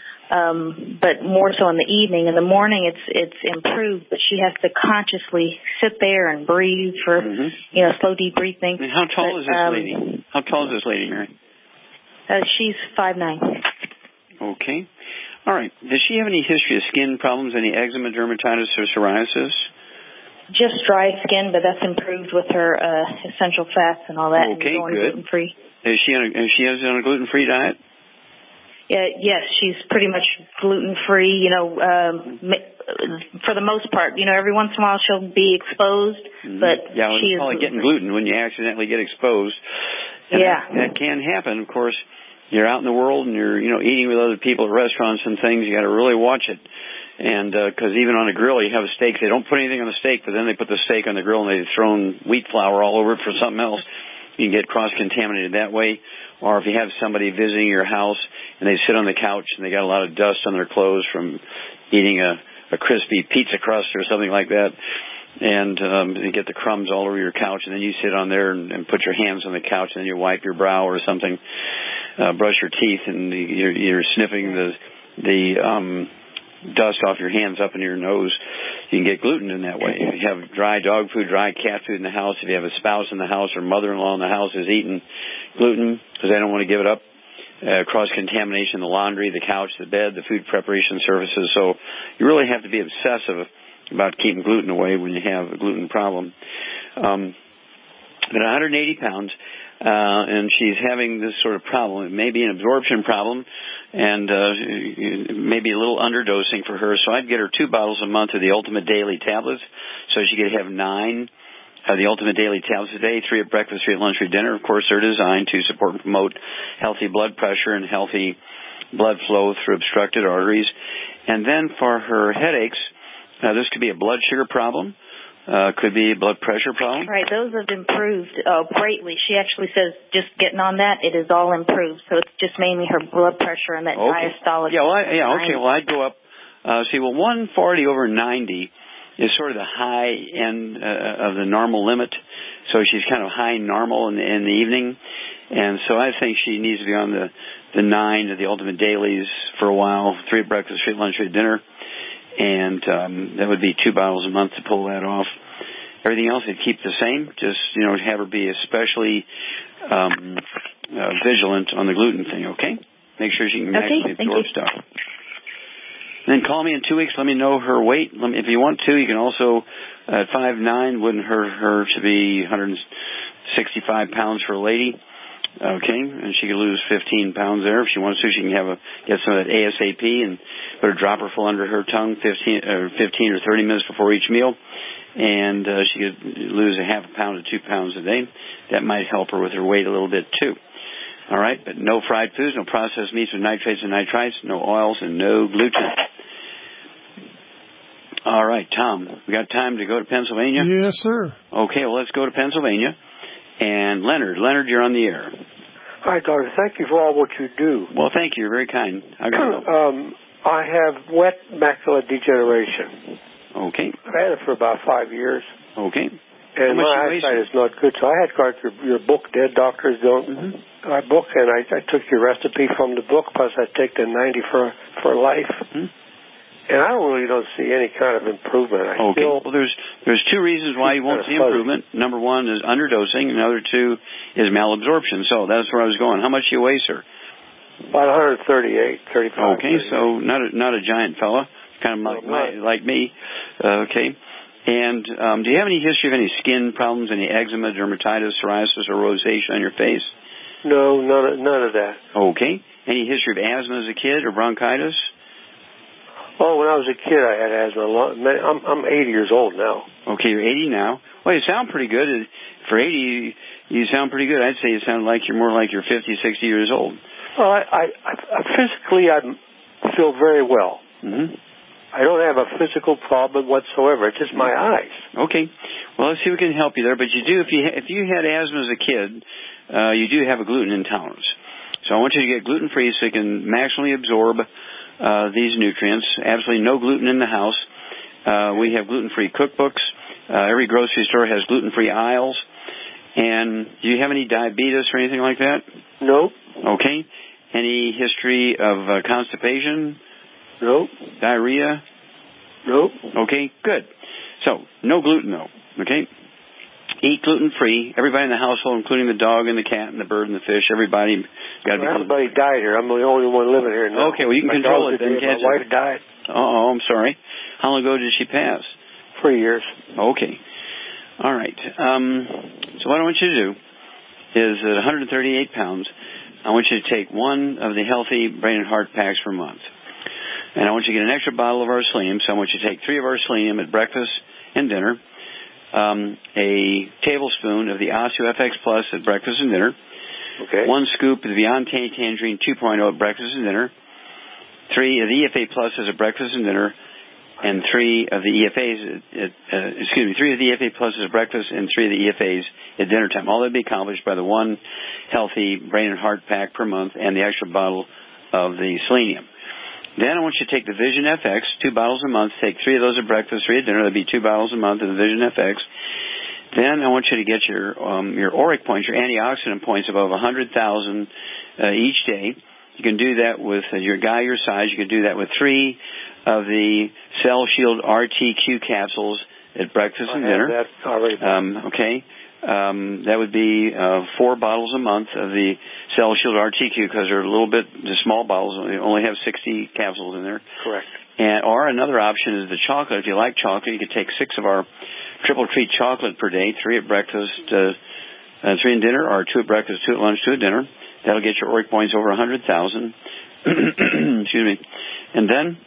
But more so in the evening. In the morning, it's improved, but she has to consciously sit there and breathe for slow deep breathing. And how tall is this lady? How tall is this lady, Mary? She's 5'9". Okay. All right. Does she have any history of skin problems, any eczema, dermatitis, or psoriasis? Just dry skin, but that's improved with her essential fats and all that. Okay, and going good. Gluten-free. Is she on a gluten-free diet? Yes, she's pretty much gluten-free, for the most part. Every once in a while she'll be exposed, but she is... It's like getting gluten when you accidentally get exposed. And that can happen. Of course, you're out in the world and you're, eating with other people at restaurants and things. You got to really watch it. And because even on a grill, you have a steak. They don't put anything on the steak, but then they put the steak on the grill and they've thrown wheat flour all over it for something else. You can get cross-contaminated that way. Or if you have somebody visiting your house and they sit on the couch and they got a lot of dust on their clothes from eating a crispy pizza crust or something like that, and you get the crumbs all over your couch, and then you sit on there and put your hands on the couch, and then you wipe your brow or something, brush your teeth, and you're sniffing the dust off your hands up into your nose. You can get gluten in that way. If you have dry dog food, dry cat food in the house, if you have a spouse in the house or mother-in-law in the house who's eating gluten because they don't want to give it up, cross-contamination, the laundry, the couch, the bed, the food preparation services. So you really have to be obsessive about keeping gluten away when you have a gluten problem. But 180 pounds, and she's having this sort of problem. It may be an absorption problem, and maybe a little underdosing for her. So I'd get her 2 bottles a month of the Ultimate Daily tablets, so she could have 9 of the Ultimate Daily tablets a day, 3 at breakfast, 3 at lunch, 3 at dinner. Of course, they're designed to support and promote healthy blood pressure and healthy blood flow through obstructed arteries. And then for her headaches, this could be a blood sugar problem. Could be a blood pressure problem. Right, those have improved greatly. She actually says just getting on that, it is all improved. So it's just mainly her blood pressure and that diastolic. Okay. Well, I'd go up. 140 over 90 is sort of the high end of the normal limit. So she's kind of high normal in the evening. And so I think she needs to be on the 9 of the Ultimate Dailies for a while, 3 at breakfast, 3 at lunch, 3 at dinner. And that would be 2 bottles a month to pull that off. Everything else would keep the same. Just, have her be especially vigilant on the gluten thing, okay? Make sure she can actually absorb stuff. And then call me in 2 weeks. Let me know her weight. If you want to, you can also, at 5'9", wouldn't hurt her to be 165 pounds for a lady. Okay, and she could lose 15 pounds there. If she wants to, she can get some of that ASAP and put a dropper full under her tongue 15 or 30 minutes before each meal. And she could lose a half a pound to 2 pounds a day. That might help her with her weight a little bit, too. All right, but no fried foods, no processed meats with nitrates and nitrites, no oils, and no gluten. All right, Tom, we got time to go to Pennsylvania? Yes, sir. Okay, well, let's go to Pennsylvania. And Leonard, you're on the air. Hi, Doctor. Thank you for all what you do. Well, thank you. You're very kind. I have wet macular degeneration. Okay. I've had it for about 5 years. Okay. And my eyesight is not good, so I had got your book, Dead Doctors Don't. Book, and I took your recipe from the book, plus I take the 90 for life. And I really don't see any kind of improvement. Well, there's 2 reasons why you won't see improvement. Number 1 is underdosing, and number 2 is malabsorption. So that's where I was going. How much do you weigh, sir? About 138, 35. Okay, so not a giant fella, kind of like me. Okay. And do you have any history of any skin problems, any eczema, dermatitis, psoriasis, or rosacea on your face? No, none of that. Okay. Any history of asthma as a kid or bronchitis? Oh, when I was a kid, I had asthma. I'm 80 years old now. Okay, you're 80 now. Well, you sound pretty good. For 80, you sound pretty good. I'd say you sound like you're more like you're 50, 60 years old. Well, I physically, I feel very well. Mm-hmm. I don't have a physical problem whatsoever. It's just my eyes. Okay. Well, let's see if we can help you there. But you do, if you had asthma as a kid, you do have a gluten intolerance. So I want you to get gluten-free so you can maximally absorb these nutrients. Absolutely no gluten in the house. We have gluten-free cookbooks. Every grocery store has gluten-free aisles. And do you have any diabetes or anything like that? No. Okay. Any history of constipation? No. Diarrhea? No. Okay, good. So, no gluten, though. Okay? Eat gluten-free. Everybody in the household, including the dog and the cat and the bird and the fish, everybody got to be gluten-free. Everybody died here. I'm the only one living here now. Okay, well, you can control it then, can't you? My wife died. Oh, I'm sorry. How long ago did she pass? 3 years. Okay. All right. So what I want you to do is at 138 pounds, I want you to take one of the healthy brain and heart packs per month. And I want you to get an extra bottle of our selenium. So I want you to take 3 of our selenium at breakfast and dinner, a tablespoon of the OsteoFX Plus at breakfast and dinner, okay. 1 scoop of the Beyond Tangerine 2.0 at breakfast and dinner, 3 of the EFA Pluses at breakfast and dinner, and 3 of the EFAs, 3 of the EFA Pluses at breakfast and 3 of the EFAs at dinner time. All that would be accomplished by the 1 healthy brain and heart pack per month and the extra bottle of the selenium. Then I want you to take the Vision FX, 2 bottles a month. Take 3 of those at breakfast, 3 at dinner. That'd be 2 bottles a month of the Vision FX. Then I want you to get your ORIC points, your antioxidant points above 100,000 each day. You can do that with your guy your size. You can do that with 3 of the Cell Shield RTQ capsules at breakfast and dinner. I have that already. Okay. That would be 4 bottles a month of the Cell Shield RTQ because they're a little bit, the small bottles, they only have 60 capsules in there. Correct. Or another option is the chocolate. If you like chocolate, you could take 6 of our triple treat chocolate per day, 3 at breakfast, 3 at dinner, or 2 at breakfast, 2 at lunch, 2 at dinner. That'll get your ORIC points over 100,000. Excuse me. And then,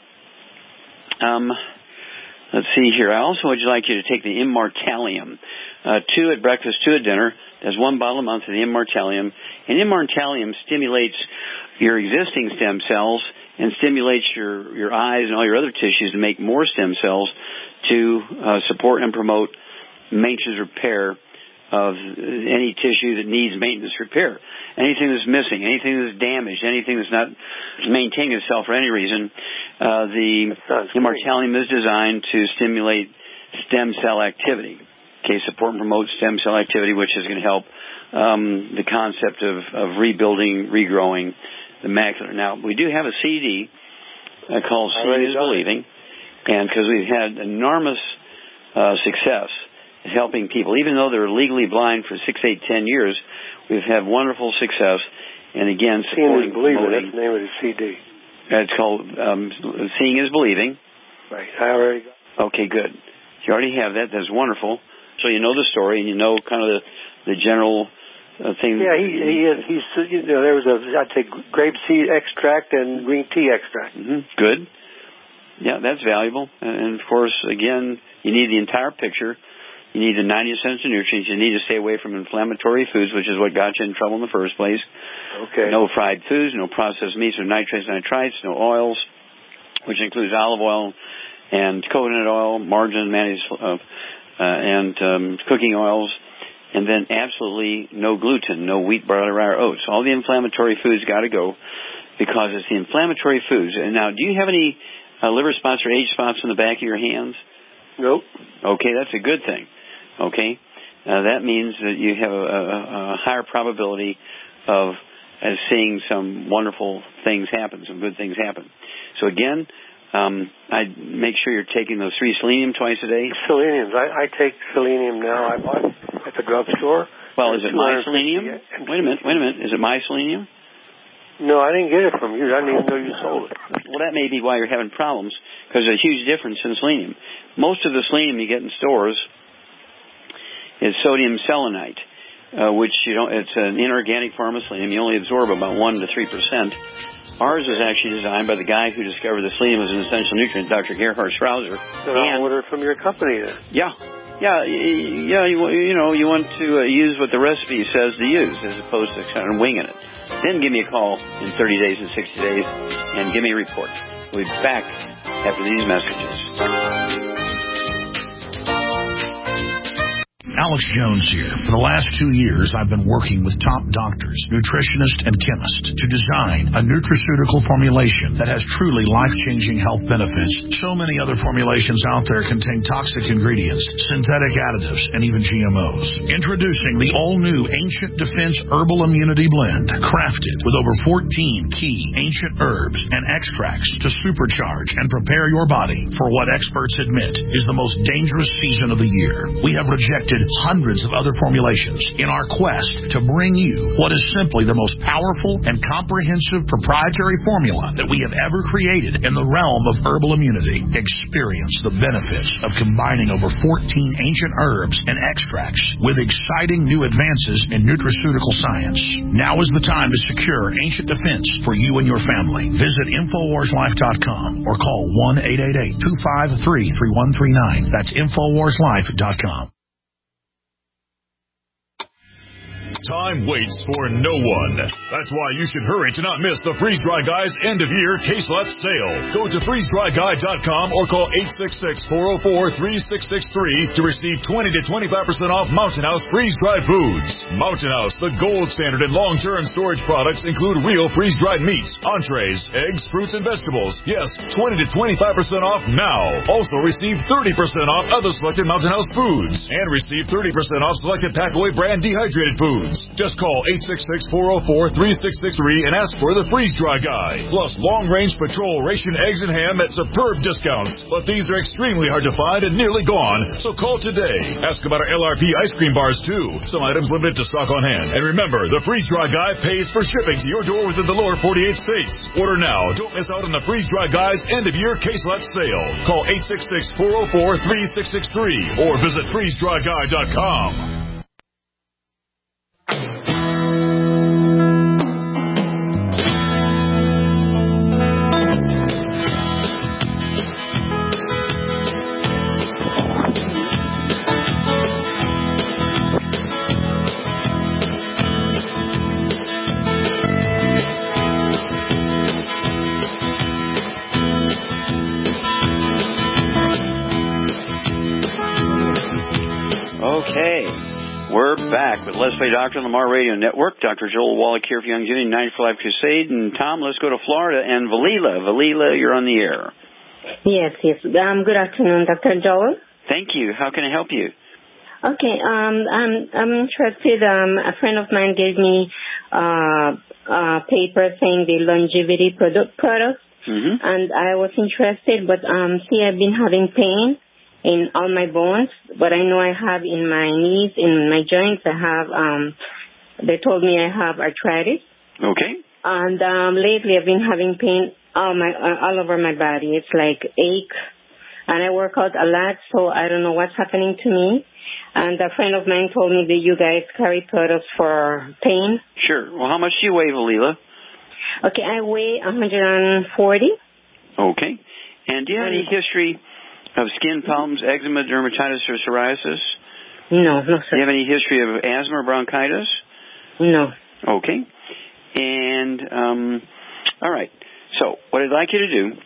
let's see here. I also would like you to take the Immortalium. 2 at breakfast, 2 at dinner. There's 1 bottle a month of the Immortalium. And Immortalium stimulates your existing stem cells and stimulates your eyes and all your other tissues to make more stem cells to support and promote maintenance repair of any tissue that needs maintenance repair. Anything that's missing, anything that's damaged, anything that's not maintaining itself for any reason, the Immortalium is designed to stimulate stem cell activity. Okay, support and promote stem cell activity, which is going to help the concept of rebuilding, regrowing the macula. Now, we do have a CD called Seeing is Believing, and because we've had enormous success helping people, even though they're legally blind for 6, 8, 10 years, we've had wonderful success. And again, supporting, promoting. That's the name of the CD. It's called Seeing is Believing. Right. I already got it. Okay, good. You already have that. That's wonderful. So you know the story and you know kind of the general thing. Yeah, he's there was I'd say grape seed extract and green tea extract. Mm-hmm. Good. Yeah, that's valuable. And of course, again, you need the entire picture. You need the 90 essential nutrients. You need to stay away from inflammatory foods, which is what got you in trouble in the first place. Okay. No fried foods, no processed meats or nitrates, nitrites, no oils, which includes olive oil and coconut oil, margarine, mayonnaise, and cooking oils, and then absolutely no gluten, no wheat, barley, rye, or oats. All the inflammatory foods got to go because it's the inflammatory foods. And now, do you have any liver spots or age spots on the back of your hands? Nope. Okay, that's a good thing. Okay, that means that you have a higher probability of seeing some wonderful things happen, some good things happen. So again, I'd make sure you're taking those 3 selenium twice a day. Seleniums. I take selenium now. I bought it at the drugstore. Well, is it my selenium? Wait a minute. Is it my selenium? No, I didn't get it from you. I didn't even know you sold it. Well, that may be why you're having problems, because there's a huge difference in selenium. Most of the selenium you get in stores is sodium selenite, which it's an inorganic form of selenium. You only absorb about 1 to 3%. Ours is actually designed by the guy who discovered the selenium as an essential nutrient, Dr. Gerhard Strauser. So I'll order it from your company then. Yeah. You want to use what the recipe says to use, as opposed to kind of winging it. Then give me a call in 30 days and 60 days, and give me a report. We'll be back after these messages. Alex Jones here. For the last 2 years, I've been working with top doctors, nutritionists, and chemists to design a nutraceutical formulation that has truly life-changing health benefits. So many other formulations out there contain toxic ingredients, synthetic additives, and even GMOs. Introducing the all-new Ancient Defense Herbal Immunity Blend, crafted with over 14 key ancient herbs and extracts to supercharge and prepare your body for what experts admit is the most dangerous season of the year. We have rejected hundreds of other formulations in our quest to bring you what is simply the most powerful and comprehensive proprietary formula that we have ever created in the realm of herbal immunity. Experience the benefits of combining over 14 ancient herbs and extracts with exciting new advances in nutraceutical science. Now is the time to secure Ancient Defense for you and your family. Visit InfoWarsLife.com or call 1-888-253-3139. That's InfoWarsLife.com. Time waits for no one. That's why you should hurry to not miss the Freeze Dry Guy's end-of-year case lot sale. Go to freezedryguy.com or call 866-404-3663 to receive 20 to 25% off Mountain House freeze-dried foods. Mountain House, the gold standard in long-term storage products, include real freeze-dried meats, entrees, eggs, fruits, and vegetables. Yes, 20 to 25% off now. Also receive 30% off other selected Mountain House foods and receive 30% off selected Packaway brand dehydrated foods. Just call 866-404-3663 and ask for the Freeze Dry Guy. Plus long-range patrol ration eggs and ham at superb discounts. But these are extremely hard to find and nearly gone, so call today. Ask about our LRP ice cream bars, too. Some items limited to stock on hand. And remember, the Freeze Dry Guy pays for shipping to your door within the lower 48 states. Order now. Don't miss out on the Freeze Dry Guy's end-of-year case lot sale. Call 866-404-3663 or visit freezedryguy.com. We're back with Leslie Doctor on the Mar Radio Network. Dr. Joel Wallach here for Youngevity 9 for Life Crusade. And Tom, let's go to Florida and Valila. Valila, you're on the air. Yes. Good afternoon, Dr. Joel. Thank you. How can I help you? Okay. I'm interested. A friend of mine gave me a paper saying the longevity products, and I was interested. But I've been having pain in all my bones, but I know I have in my knees, in my joints, I have, they told me I have arthritis. Okay. And lately I've been having pain all over my body. It's like ache. And I work out a lot, so I don't know what's happening to me. And a friend of mine told me that you guys carry products for pain. Sure. Well, how much do you weigh, Valila? Okay, I weigh 140. Okay. And do you have any history of skin problems, eczema, dermatitis, or psoriasis? No, sir. Do you have any history of asthma or bronchitis? No. Okay. And, all right. So, what I'd like you to do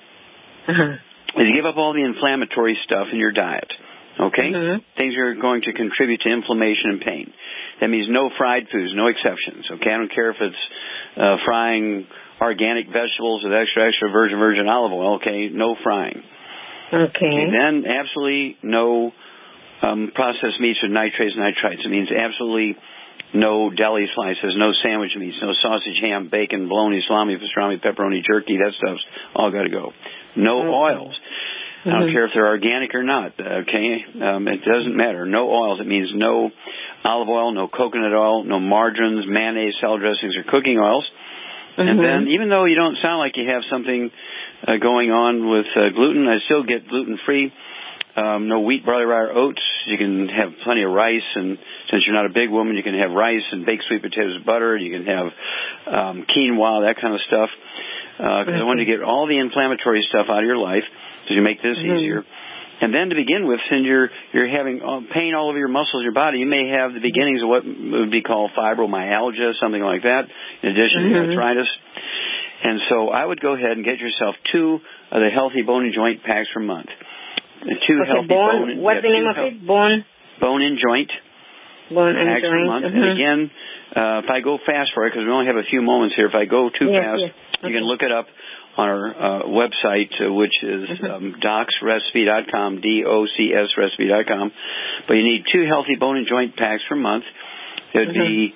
is give up all the inflammatory stuff in your diet. Okay? Things are going to contribute to inflammation and pain. That means no fried foods, no exceptions. Okay? I don't care if it's frying organic vegetables with extra virgin olive oil. Okay? No frying. Okay. Then absolutely no processed meats with nitrates and nitrites. It means absolutely no deli slices, no sandwich meats, no sausage, ham, bacon, bologna, salami, pastrami, pepperoni, jerky. That stuff's all got to go. No oils. I don't care if they're organic or not. Okay, it doesn't matter. No oils. It means no olive oil, no coconut oil, no margarines, mayonnaise, salad dressings, or cooking oils. And then, even though you don't sound like you have something going on with gluten, I still get gluten-free. No wheat, barley, rye, or oats. You can have plenty of rice, and since you're not a big woman, you can have rice and baked sweet potatoes with butter. You can have quinoa, that kind of stuff. Because I wanted to get all the inflammatory stuff out of your life, so you make this easier. And then to begin with, since you're having pain all over your muscles, your body, you may have the beginnings of what would be called fibromyalgia, something like that, in addition to arthritis. And so I would go ahead and get yourself 2 of the Healthy Bone and Joint packs per month. Healthy bone. What's the name of it? Bone and Joint. Bone and packs per month. And again, if I go fast for it, because we only have a few moments here, if I go too fast, you can look it up on our website, which is docsrecipe.com, DOCSrecipe.com. But you need 2 Healthy Bone and Joint packs per month. It would be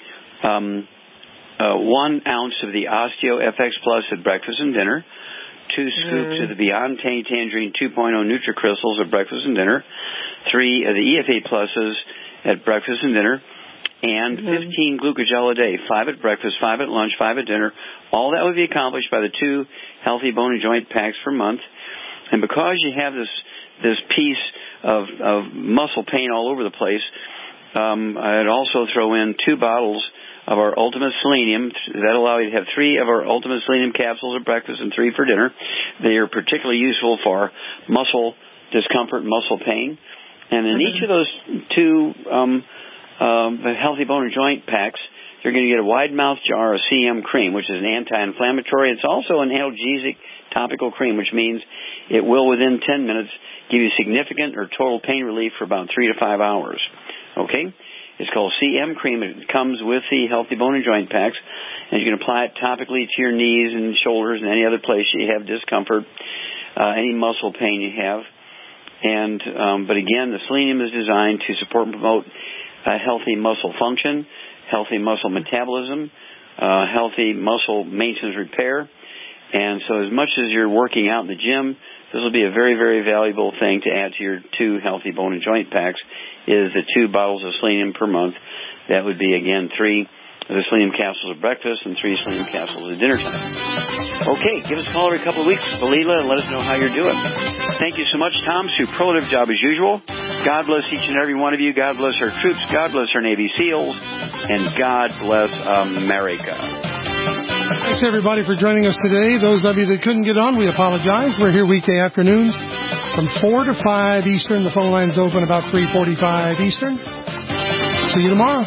1 ounce of the Osteo FX Plus at breakfast and dinner, 2 scoops of the Beyond Tangerine 2.0 NutriCrystals at breakfast and dinner, 3 of the EFA Pluses at breakfast and dinner, and 15 glucogel a day, 5 at breakfast, 5 at lunch, 5 at dinner. All that would be accomplished by the 2 Healthy Bone and Joint packs per month. And because you have this piece of muscle pain all over the place, I'd also throw in 2 bottles of our Ultimate Selenium. That'll allow you to have 3 of our Ultimate Selenium capsules at breakfast and 3 for dinner. They are particularly useful for muscle discomfort, muscle pain. And in each of those 2 Healthy Bone and Joint packs, you're going to get a wide-mouth jar of CM cream, which is an anti-inflammatory. It's also an analgesic topical cream, which means it will, within 10 minutes, give you significant or total pain relief for about 3 to 5 hours. Okay? It's called CM cream. It comes with the Healthy Bone and Joint packs, and you can apply it topically to your knees and shoulders and any other place you have discomfort, any muscle pain you have. And but again, the selenium is designed to support and promote healthy muscle function, healthy muscle metabolism, healthy muscle maintenance repair. And so as much as you're working out in the gym, this will be a very, very valuable thing to add to your 2 Healthy Bone and Joint packs, is the 2 bottles of selenium per month. That would be, again, 3 of the selenium capsules at breakfast and 3 selenium capsules at dinner time. Okay, give us a call every couple of weeks, Belila, and let us know how you're doing. Thank you so much, Tom. Superlative job as usual. God bless each and every one of you. God bless our troops. God bless our Navy SEALs. And God bless America. Thanks, everybody, for joining us today. Those of you that couldn't get on, we apologize. We're here weekday afternoons from 4 to 5 Eastern. The phone line's open about 3:45 Eastern. See you tomorrow.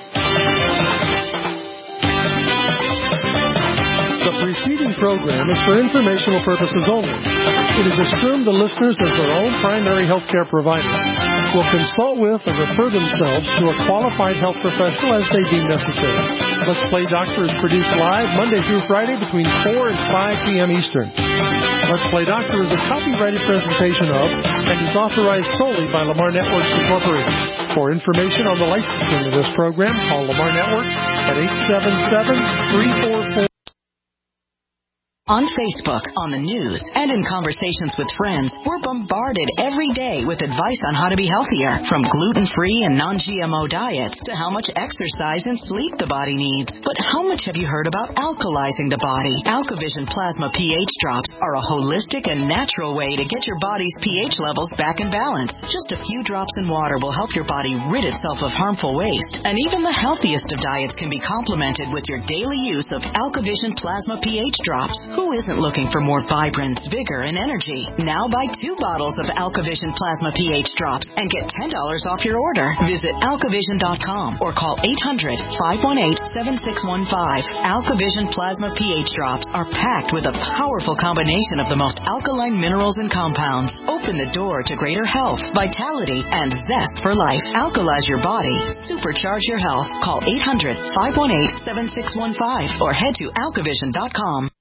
The preceding program is for informational purposes only. It is assumed the listeners, as their own primary health care provider, will consult with or refer themselves to a qualified health professional as they deem necessary. Let's Play Doctor is produced live Monday through Friday between 4 and 5 p.m. Eastern. Let's Play Doctor is a copyrighted presentation of and is authorized solely by Lamar Networks Incorporated. For information on the licensing of this program, call Lamar Networks at 877-344. On Facebook, on the news, and in conversations with friends, we're bombarded every day with advice on how to be healthier, from gluten-free and non-GMO diets to how much exercise and sleep the body needs. But how much have you heard about alkalizing the body? AlkaVision Plasma pH drops are a holistic and natural way to get your body's pH levels back in balance. Just a few drops in water will help your body rid itself of harmful waste. And even the healthiest of diets can be complemented with your daily use of AlkaVision Plasma pH drops. Who isn't looking for more vibrance, vigor, and energy? Now buy 2 bottles of AlkaVision Plasma pH drops and get $10 off your order. Visit AlkaVision.com or call 800-518-7615. AlkaVision Plasma pH drops are packed with a powerful combination of the most alkaline minerals and compounds. Open the door to greater health, vitality, and zest for life. Alkalize your body. Supercharge your health. Call 800-518-7615 or head to AlkaVision.com.